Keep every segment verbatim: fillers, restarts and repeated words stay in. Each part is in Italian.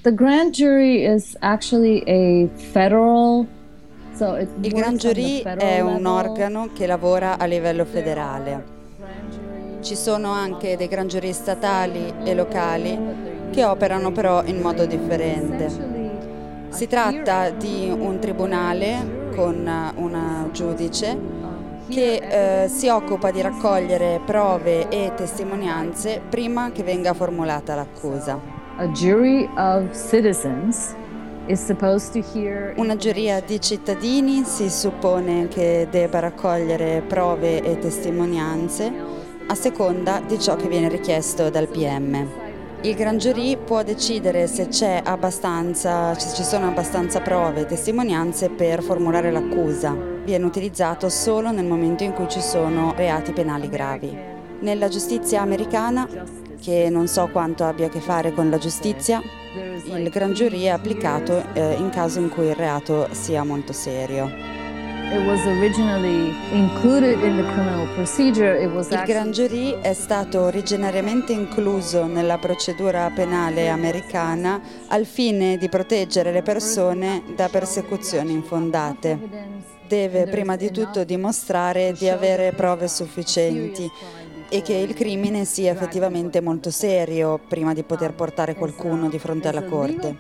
The grand jury is actually a federal, so it Il works Grand on the Jury federal è un level. organo che lavora a livello There are federale. grand juries Ci sono anche dei Grand Jury statali e locali but they're che operano usually però in modo differente. essentially a Si tratta hearing. di un tribunale con un giudice Um, che hear eh, si occupa di raccogliere prove e testimonianze prima che venga formulata l'accusa. A jury of citizens is supposed to hear Una giuria information. di cittadini si suppone che debba raccogliere prove e testimonianze a seconda di ciò che viene richiesto dal P M. Il Grand Jury può decidere se c'è abbastanza, se ci sono abbastanza prove e testimonianze per formulare l'accusa. Viene utilizzato solo nel momento in cui ci sono reati penali gravi. Nella giustizia americana, che non so quanto abbia a che fare con la giustizia, il Grand Jury è applicato eh, in caso in cui il reato sia molto serio. It was originally included in the criminal procedure. It was Il Grand actually Jury è stato originariamente incluso nella procedura penale americana al fine di proteggere le persone da persecuzioni infondate. Deve prima di tutto dimostrare di avere prove sufficienti e che il crimine sia effettivamente molto serio prima di poter portare qualcuno di fronte alla corte.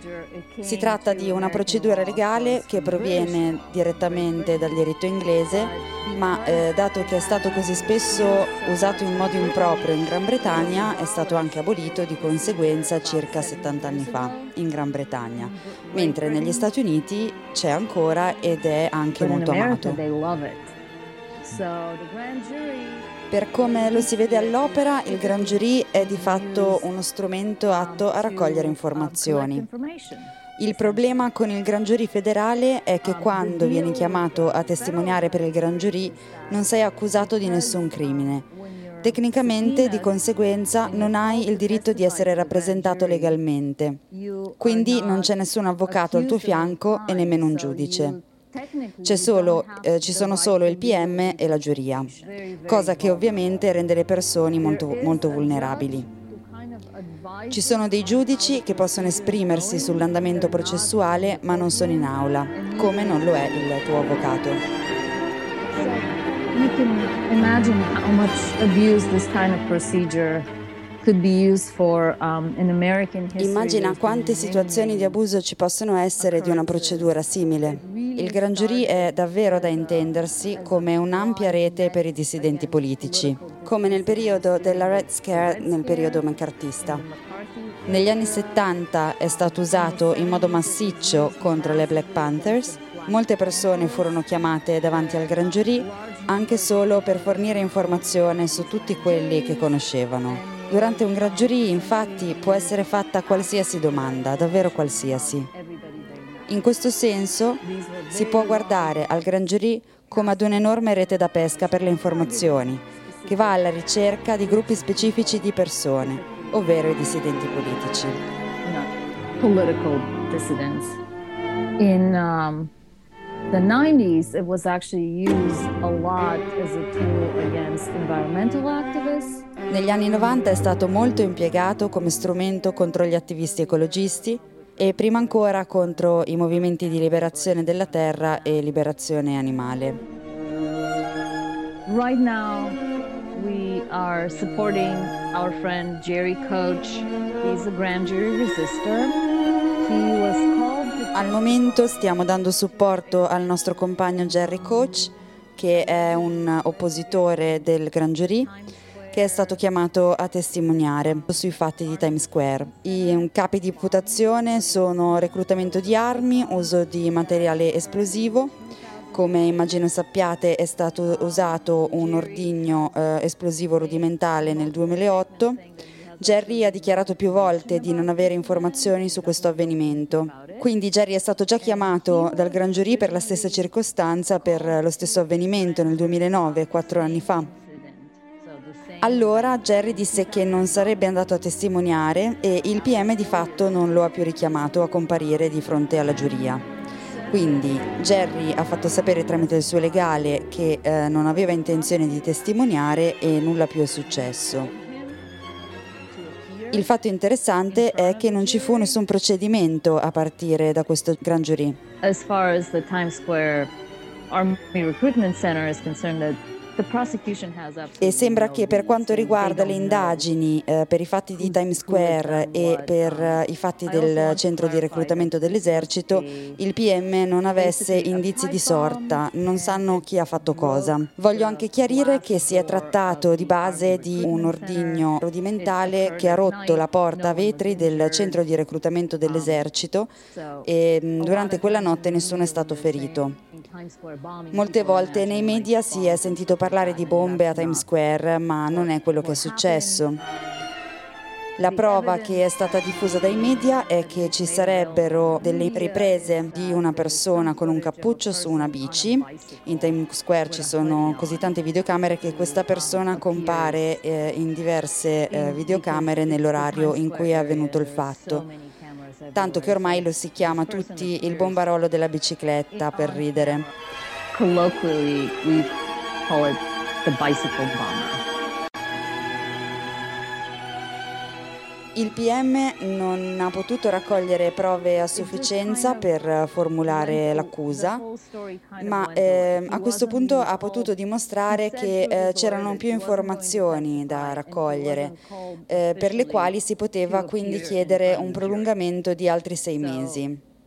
Si tratta di una procedura legale che proviene direttamente dal diritto inglese, ma eh, dato che è stato così spesso usato in modo improprio in Gran Bretagna, è stato anche abolito di conseguenza circa settanta anni fa in Gran Bretagna, mentre negli Stati Uniti c'è ancora ed è anche But in molto America amato. they love it. So the grand jury Per come lo si vede all'opera, il Grand Jury è di fatto uno strumento atto a raccogliere informazioni. Il problema con il Grand Jury federale è che quando vieni chiamato a testimoniare per il Grand Jury non sei accusato di nessun crimine. Tecnicamente, di conseguenza, non hai il diritto di essere rappresentato legalmente. Quindi non c'è nessun avvocato al tuo fianco e nemmeno un giudice. C'è solo, eh, ci sono solo il P M e la giuria, cosa che ovviamente rende le persone molto, molto vulnerabili. Ci sono dei giudici che possono esprimersi sull'andamento processuale ma non sono in aula, come non lo è il tuo avvocato. You can imagine how much abuse this kind of procedure could be used for um, in American history. Immagina quante situazioni di abuso ci possono essere di una procedura simile. Il Grand Jury è davvero da intendersi come un'ampia rete per i dissidenti politici, come nel periodo della Red Scare, nel periodo McCarthyista. Negli anni settanta è stato usato in modo massiccio contro le Black Panthers. Molte persone furono chiamate davanti al Grand Jury anche solo per fornire informazione su tutti quelli che conoscevano. Durante un Grand Jury, infatti, può essere fatta qualsiasi domanda, davvero qualsiasi. In questo senso, si può guardare al Grand Jury come ad un'enorme rete da pesca per le informazioni, che va alla ricerca di gruppi specifici di persone, ovvero i dissidenti politici. Political dissidents. In um, the nineties, it was actually used a lot as a tool against environmental activists. Negli anni novanta è stato molto impiegato come strumento contro gli attivisti ecologisti e prima ancora contro i movimenti di liberazione della terra e liberazione animale. Right now, we are supporting our friend Jerry Coach. He's a grand jury resistor. He was called to... Al momento stiamo dando supporto al nostro compagno Jerry Coach, che è un oppositore del Grand Jury, che è stato chiamato a testimoniare sui fatti di Times Square. I capi di imputazione sono reclutamento di armi, uso di materiale esplosivo. Come immagino sappiate, è stato usato un ordigno eh, esplosivo rudimentale nel duemilaotto. Jerry ha dichiarato più volte di non avere informazioni su questo avvenimento. Quindi Jerry è stato già chiamato dal Grand Jury per la stessa circostanza, per lo stesso avvenimento nel duemilanove, quattro anni fa. Allora Jerry disse che non sarebbe andato a testimoniare e il P M di fatto non lo ha più richiamato a comparire di fronte alla giuria. Quindi Jerry ha fatto sapere tramite il suo legale che eh, non aveva intenzione di testimoniare e nulla più è successo. Il fatto interessante è che non ci fu nessun procedimento a partire da questo grand jury. As far as the Times Square Army Recruitment Center is concerned, that E sembra che per quanto riguarda le indagini eh, per i fatti di Times Square e per eh, i fatti del centro di reclutamento dell'esercito, il P M non avesse indizi di sorta, non sanno chi ha fatto cosa. Voglio anche chiarire che si è trattato di base di un ordigno rudimentale che ha rotto la porta a vetri del centro di reclutamento dell'esercito e durante quella notte nessuno è stato ferito. Molte volte nei media si è sentito parlare di bombe a Times Square, ma non è quello che è successo. La prova che è stata diffusa dai media è che ci sarebbero delle riprese di una persona con un cappuccio su una bici. In Times Square ci sono così tante videocamere che questa persona compare eh, in diverse eh, videocamere nell'orario in cui è avvenuto il fatto. Tanto che ormai lo si chiama tutti il bombarolo della bicicletta per ridere. Colloquially, we call it the bicycle bomber. Il P M non ha potuto raccogliere prove a sufficienza per formulare l'accusa, ma eh, a questo punto ha potuto dimostrare che eh, c'erano più informazioni da raccogliere, eh, per le quali si poteva quindi chiedere un prolungamento di altri sei mesi.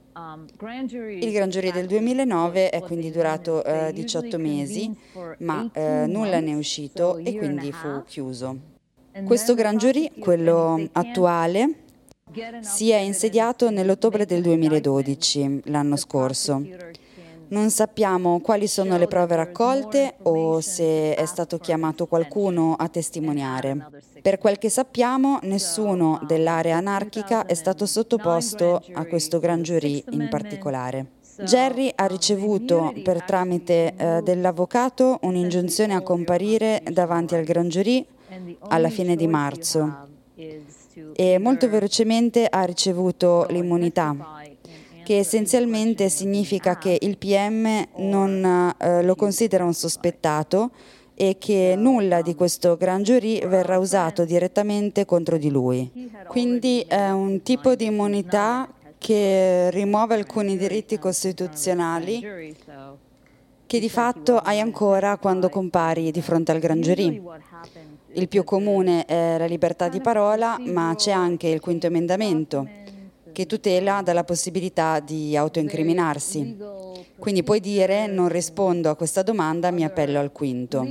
Il Grand Jury del duemilanove è quindi durato eh, diciotto mesi, ma eh, nulla ne è uscito e quindi fu chiuso. Questo Grand Jury, quello attuale, si è insediato nell'ottobre del duemiladodici, l'anno scorso. Non sappiamo quali sono le prove raccolte o se è stato chiamato qualcuno a testimoniare. Per quel che sappiamo, nessuno dell'area anarchica è stato sottoposto a questo Grand Jury in particolare. Jerry ha ricevuto per tramite eh, dell'avvocato un'ingiunzione a comparire davanti al Grand Jury alla fine di marzo e molto velocemente ha ricevuto l'immunità, che essenzialmente significa che il P M non eh, lo considera un sospettato e che nulla di questo Grand Jury verrà usato direttamente contro di lui. Quindi è un tipo di immunità che rimuove alcuni diritti costituzionali che di fatto hai ancora quando compari di fronte al Grand Jury. Il più comune è la libertà di parola, ma c'è anche il quinto emendamento, che tutela dalla possibilità di autoincriminarsi. Quindi puoi dire: non rispondo a questa domanda, mi appello al quinto.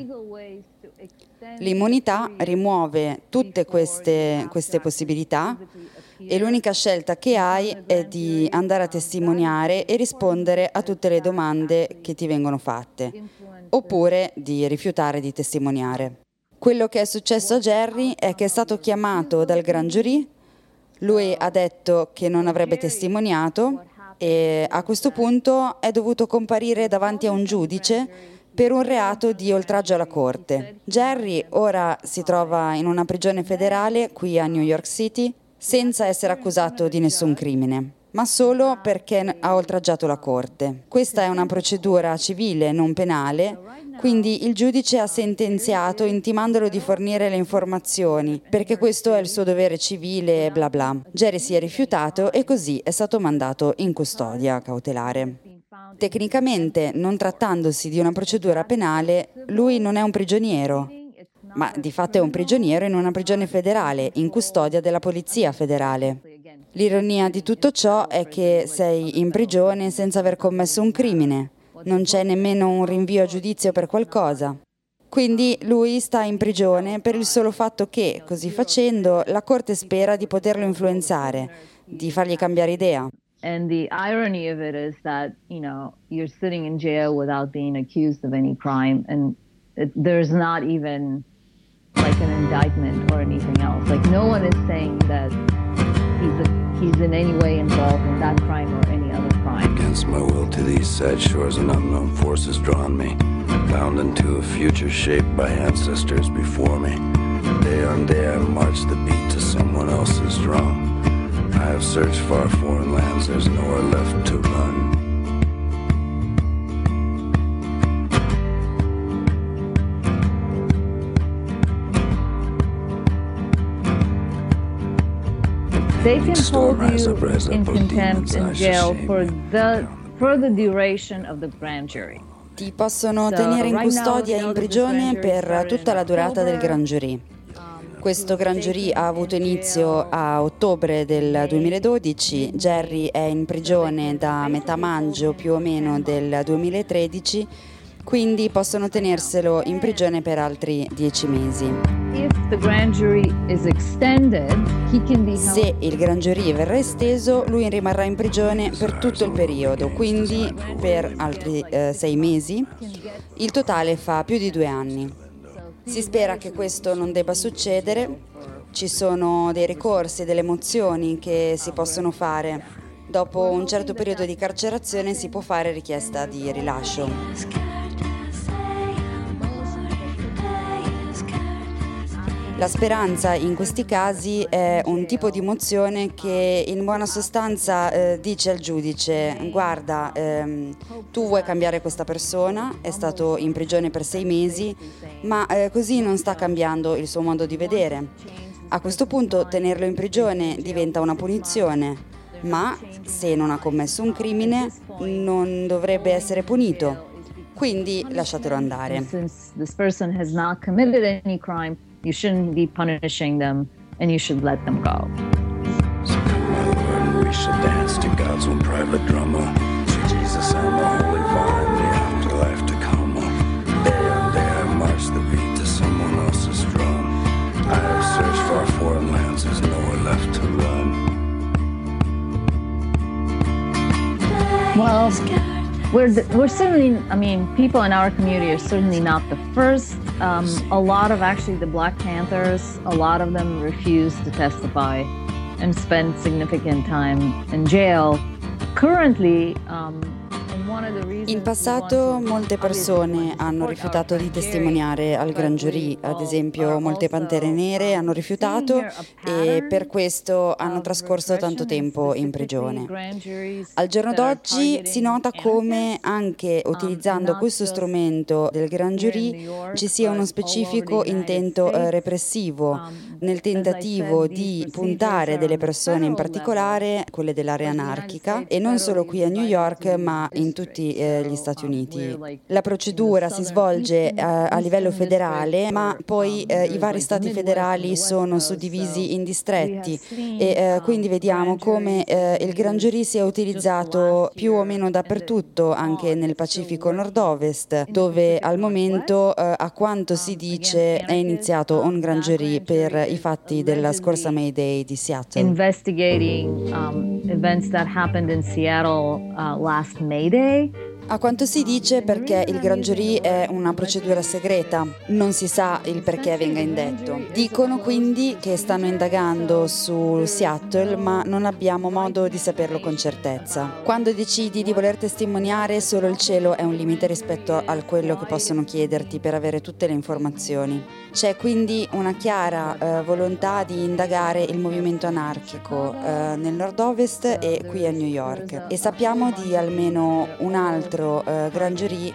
L'immunità rimuove tutte queste, queste possibilità e l'unica scelta che hai è di andare a testimoniare e rispondere a tutte le domande che ti vengono fatte, oppure di rifiutare di testimoniare. Quello che è successo a Jerry è che è stato chiamato dal Grand Jury, lui ha detto che non avrebbe testimoniato e a questo punto è dovuto comparire davanti a un giudice per un reato di oltraggio alla corte. Jerry ora si trova in una prigione federale qui a New York City senza essere accusato di nessun crimine, ma solo perché ha oltraggiato la corte. Questa è una procedura civile, non penale, quindi il giudice ha sentenziato intimandolo di fornire le informazioni, perché questo è il suo dovere civile e bla bla. Jerry si è rifiutato e così è stato mandato in custodia cautelare. Tecnicamente, non trattandosi di una procedura penale, lui non è un prigioniero, ma di fatto è un prigioniero in una prigione federale, in custodia della polizia federale. L'ironia di tutto ciò è che sei in prigione senza aver commesso un crimine, non c'è nemmeno un rinvio a giudizio per qualcosa. Quindi lui sta in prigione per il solo fatto che, così facendo, la Corte spera di poterlo influenzare, di fargli cambiare idea. And the irony of it is that, you know, you're sitting in jail without being accused of any crime, and it, there's not even like an indictment or anything else. Like no one is saying that he's a, he's in any way involved in that crime or any other crime. Against my will to these sad shores, an unknown force has drawn me, bound into a future shaped by ancestors before me. Day on day I march the beat to someone else's drum. I have searched far foreign lands, there's nowhere left to run. They can Storm, hold rise you up, rise up, in oh contempt demons, I in shall jail shame for you the for the duration of the grand jury. Ti possono So, tenere in right now, custodia we e know in that this prigione grand jury per started tutta in la durata del October. Grand Jury. Um, Questo he was Grand Jury taken ha avuto in inizio jail a ottobre del duemiladodici, Jerry è in prigione da metà maggio più o meno del duemilatredici, quindi possono tenerselo in prigione per altri dieci mesi. If the grand jury is extended, he can be held. Se il Grand Jury verrà esteso, lui rimarrà in prigione per tutto il periodo, quindi per altri eh, sei mesi. Il totale fa più di due anni. Si spera che questo non debba succedere. Ci sono dei ricorsi e delle mozioni che si possono fare. Dopo un certo periodo di carcerazione si può fare richiesta di rilascio. La speranza in questi casi è un tipo di mozione che in buona sostanza eh, dice al giudice: guarda, ehm, tu vuoi cambiare questa persona, è stato in prigione per sei mesi, ma eh, così non sta cambiando il suo modo di vedere. A questo punto tenerlo in prigione diventa una punizione, ma se non ha commesso un crimine non dovrebbe essere punito, quindi lasciatelo andare. Since this person has not committed any crime, you shouldn't be punishing them and you should let them go. So come, my Lord, we shall dance to God's own private drummer, to Jesus and the Holy Vine, the afterlife to come. Day on day I march the beat to someone else's drum. I have searched far foreign lands, there's nowhere left to run. Well, we're we're certainly, I mean, people in our community are certainly not the first. Um, a lot of actually the Black Panthers, a lot of them refuse to testify and spend significant time in jail. Currently, um, one of the reasons In passato molte persone hanno rifiutato di testimoniare al Grand Jury, ad esempio molte pantere nere hanno rifiutato e per questo hanno trascorso tanto tempo in prigione. Al giorno d'oggi si nota come anche utilizzando questo strumento del Grand Jury ci sia uno specifico intento eh, repressivo nel tentativo di puntare delle persone, in particolare quelle dell'area anarchica, e non solo qui a New York ma in tutti eh, gli Stati Uniti. La procedura si svolge eh, a livello federale, ma poi eh, i vari stati federali sono suddivisi in distretti e eh, quindi vediamo come eh, il Grand Jury sia utilizzato più o meno dappertutto, anche nel Pacifico Nord-Ovest, dove al momento, eh, a quanto si dice, è iniziato un Grand Jury per i fatti della scorsa May Day di Seattle. Investigating um, events that happened in Seattle uh, last May Day. A quanto si dice, perché il Grand Jury è una procedura segreta, non si sa il perché venga indetto. Dicono quindi che stanno indagando su Seattle, ma non abbiamo modo di saperlo con certezza. Quando decidi di voler testimoniare, solo il cielo è un limite rispetto a quello che possono chiederti per avere tutte le informazioni. C'è quindi una chiara eh, volontà di indagare il movimento anarchico eh, nel nord-ovest e qui a New York, e sappiamo di almeno un altro eh, Grand Jury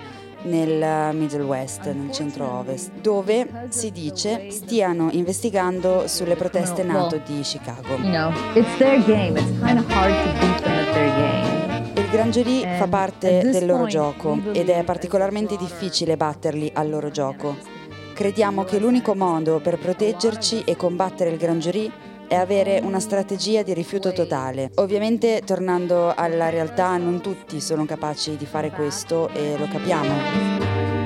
nel Middle West, nel centro-ovest, dove si dice stiano investigando sulle proteste NATO di Chicago. You know, it's their game. It's kind of hard to beat them at their game. Il Grand Jury fa parte del loro gioco ed è particolarmente difficile batterli al loro gioco. Crediamo che l'unico modo per proteggerci e combattere il Grand Jury è avere una strategia di rifiuto totale. Ovviamente, tornando alla realtà, non tutti sono capaci di fare questo e lo capiamo.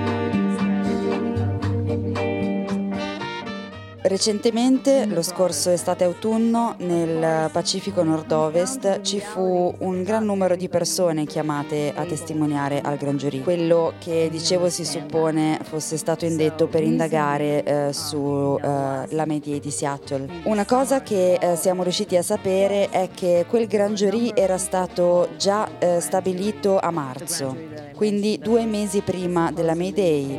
Recentemente, lo scorso estate-autunno, nel Pacifico Nord-Ovest ci fu un gran numero di persone chiamate a testimoniare al Grand Jury. Quello che, dicevo, si suppone fosse stato indetto per indagare eh, sulla uh, May Day di Seattle. Una cosa che eh, siamo riusciti a sapere è che quel Grand Jury era stato già eh, stabilito a marzo, quindi due mesi prima della May Day.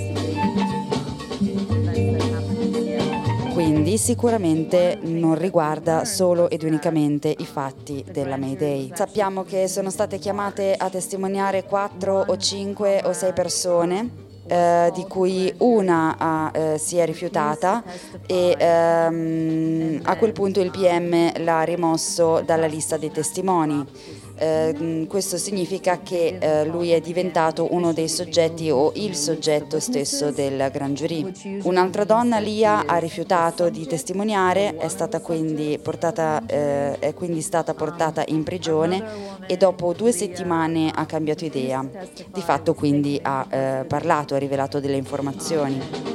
Quindi sicuramente non riguarda solo ed unicamente i fatti della May Day. Sappiamo che sono state chiamate a testimoniare quattro o cinque o sei persone eh, di cui una ha, eh, si è rifiutata e ehm, a quel punto il P M l'ha rimosso dalla lista dei testimoni. Eh, questo significa che eh, lui è diventato uno dei soggetti o il soggetto stesso del Grand Jury. Un'altra donna, Lia, ha rifiutato di testimoniare, è stata quindi portata, eh, è quindi stata portata in prigione e dopo due settimane ha cambiato idea. Di fatto quindi ha eh, parlato, ha rivelato delle informazioni.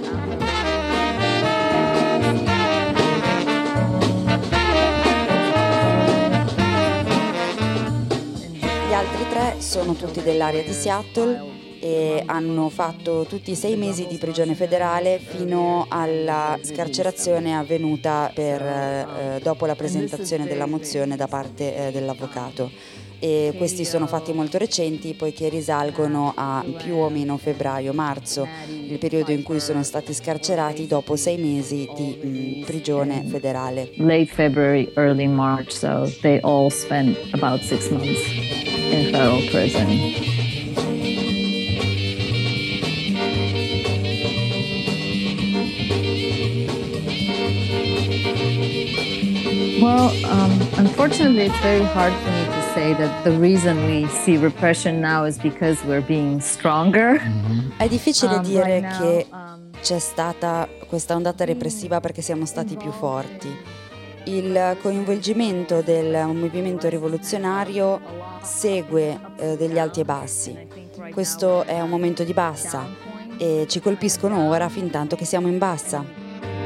Gli altri tre sono tutti dell'area di Seattle e hanno fatto tutti i sei mesi di prigione federale fino alla scarcerazione avvenuta per, eh, dopo la presentazione della mozione da parte eh, dell'avvocato. E questi sono fatti molto recenti poiché risalgono a più o meno febbraio-marzo, il periodo in cui sono stati scarcerati dopo sei mesi di mh, prigione federale. Late February, early March, so they all spent about six months in federal prison. Well, um, unfortunately, it's very hard for me to say that the reason we see repression now is because we're being stronger. Mm-hmm. È difficile um, dire right now, che um, c'è stata questa ondata repressiva perché siamo stati più forti. Il coinvolgimento del movimento rivoluzionario segue eh, degli alti e bassi. Questo è un momento di bassa e ci colpiscono ora fin tanto che siamo in bassa.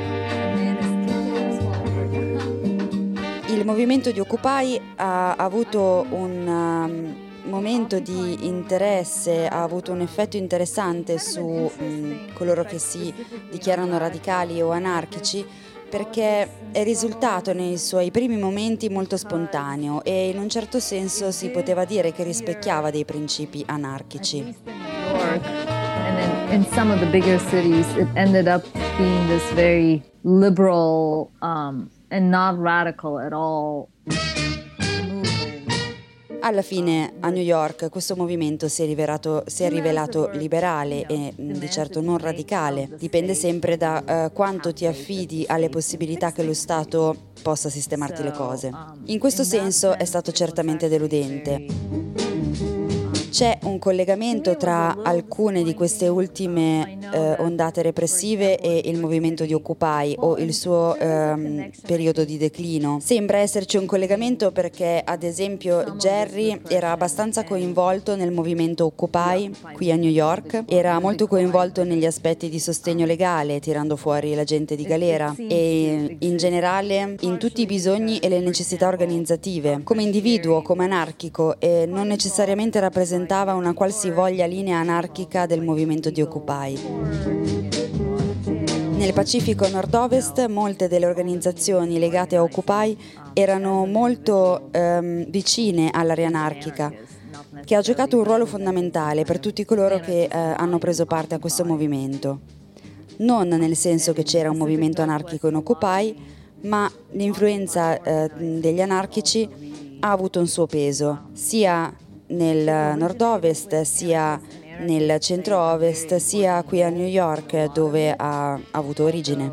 Il movimento di Occupy ha avuto un um, momento di interesse, ha avuto un effetto interessante su um, coloro che si dichiarano radicali o anarchici, perché è risultato nei suoi primi momenti molto spontaneo e in un certo senso si poteva dire che rispecchiava dei principi anarchici. And in, in some of the bigger cities it ended up being this very liberal um, and not radical at all. Alla fine a New York questo movimento si è rivelato, si è rivelato liberale e di certo non radicale. Dipende sempre da uh, quanto ti affidi alle possibilità che lo Stato possa sistemarti le cose. In questo senso è stato certamente deludente. C'è un collegamento tra alcune di queste ultime eh, ondate repressive e il movimento di Occupy o il suo ehm, periodo di declino. Sembra esserci un collegamento perché, ad esempio, Jerry era abbastanza coinvolto nel movimento Occupy qui a New York, era molto coinvolto negli aspetti di sostegno legale, tirando fuori la gente di galera e in generale in tutti i bisogni e le necessità organizzative. Come individuo, come anarchico e non necessariamente rappresentante una qualsivoglia linea anarchica del movimento di Occupy. Nel Pacifico Nord-Ovest molte delle organizzazioni legate a Occupy erano molto ehm, vicine all'area anarchica, che ha giocato un ruolo fondamentale per tutti coloro che eh, hanno preso parte a questo movimento. Non nel senso che c'era un movimento anarchico in Occupy, ma l'influenza eh, degli anarchici ha avuto un suo peso, sia nel nord-ovest, sia nel centro-ovest, sia qui a New York, dove ha avuto origine.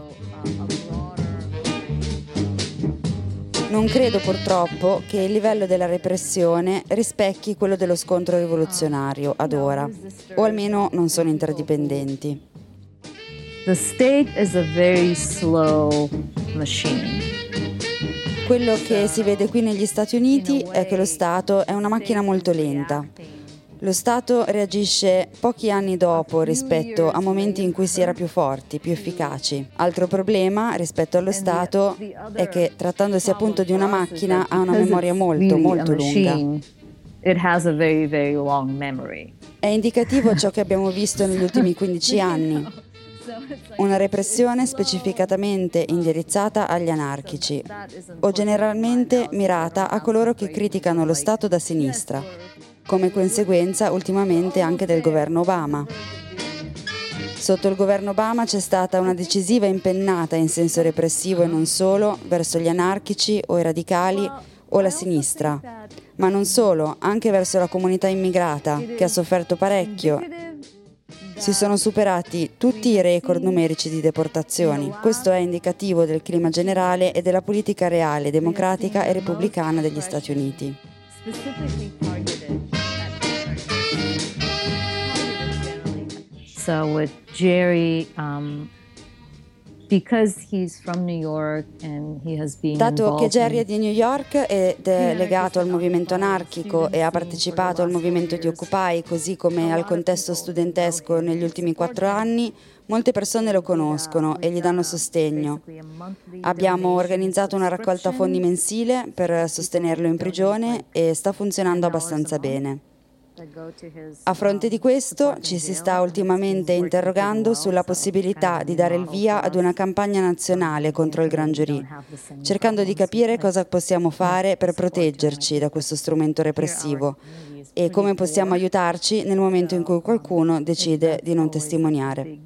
Non credo purtroppo che il livello della repressione rispecchi quello dello scontro rivoluzionario ad ora, o almeno non sono interdipendenti. The state is a very slow machine. Quello che si vede qui negli Stati Uniti è che lo Stato è una macchina molto lenta. Lo Stato reagisce pochi anni dopo rispetto a momenti in cui si era più forti, più efficaci. Altro problema rispetto allo Stato è che, trattandosi appunto di una macchina, ha una memoria molto, molto lunga. It has a very, very long memory. È indicativo ciò che abbiamo visto negli ultimi quindici anni. Una repressione specificatamente indirizzata agli anarchici o generalmente mirata a coloro che criticano lo Stato da sinistra, come conseguenza ultimamente anche del governo Obama. Sotto il governo Obama c'è stata una decisiva impennata in senso repressivo e non solo verso gli anarchici o i radicali o la sinistra, ma non solo, anche verso la comunità immigrata che ha sofferto parecchio Si sono superati tutti i record numerici di deportazioni. Questo è indicativo del clima generale e della politica reale, democratica e repubblicana degli Stati Uniti. So with Jerry, um, because he's from New York and he has been Dato che Jerry è in... di New York ed è legato al movimento anarchico e ha partecipato al movimento di Occupy, così come al contesto studentesco negli ultimi quattro anni, molte persone lo conoscono e gli danno sostegno. Abbiamo organizzato una raccolta fondi mensile per sostenerlo in prigione e sta funzionando abbastanza bene. A fronte di questo, ci si sta ultimamente interrogando sulla possibilità di dare il via ad una campagna nazionale contro il Grand Jury, cercando di capire cosa possiamo fare per proteggerci da questo strumento repressivo e come possiamo aiutarci nel momento in cui qualcuno decide di non testimoniare.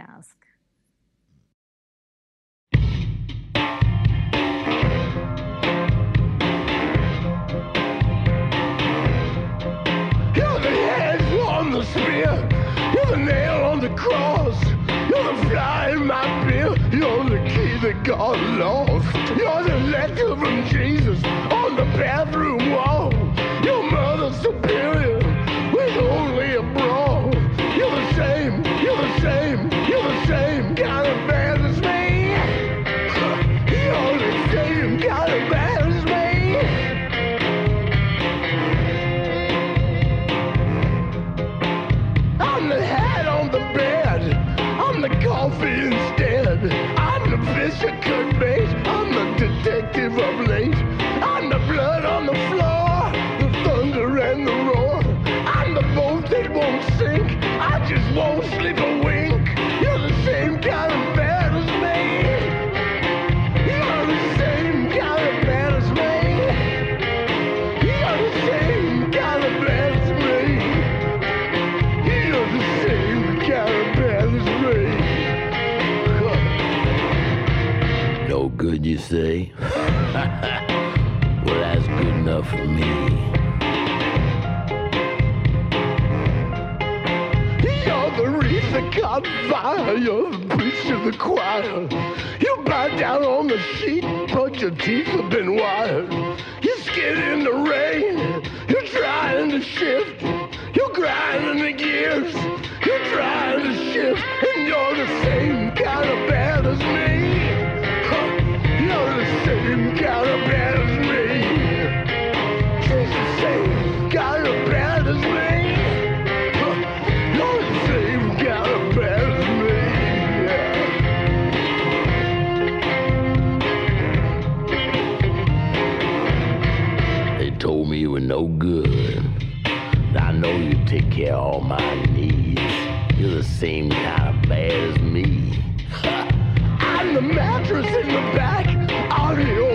The spear, you're the nail on the cross, you're the fly in my beer, you're the key that got lost, you're the letter from Jesus on the bathroom wall, your mother superior with only a bra, you're the same, you're the same, you're the same kind of bad as me, you're the same kind of bad as me. I'm the hat on the bed, I'm the coffee instead, I'm the fish that could bait, I'm the detective of late, I'm the blood on the floor, the thunder and the roar, I'm the boat that won't sink, I just won't slip a wink, you're the same kind of bad as me, you're the same kind of bad as me, you're the same kind of bad as me. No good, you say? Well, that's good enough for me. You're the wreath that caught fire, you're the preacher of the choir. You bow down on the sheet, but your teeth have been wired. You skid in the rain, you're trying to shift. You're grinding the gears, you're trying to shift, and you're the same kind of bad as me. Huh. You're the same kind of bad as me. She's the same kind of bad as me. Huh. You're the same kind of bad as me. Yeah. They told me you were no good. I know you take care of all my needs. You're the same kind of bad as me. I'm the mattress in the back, audio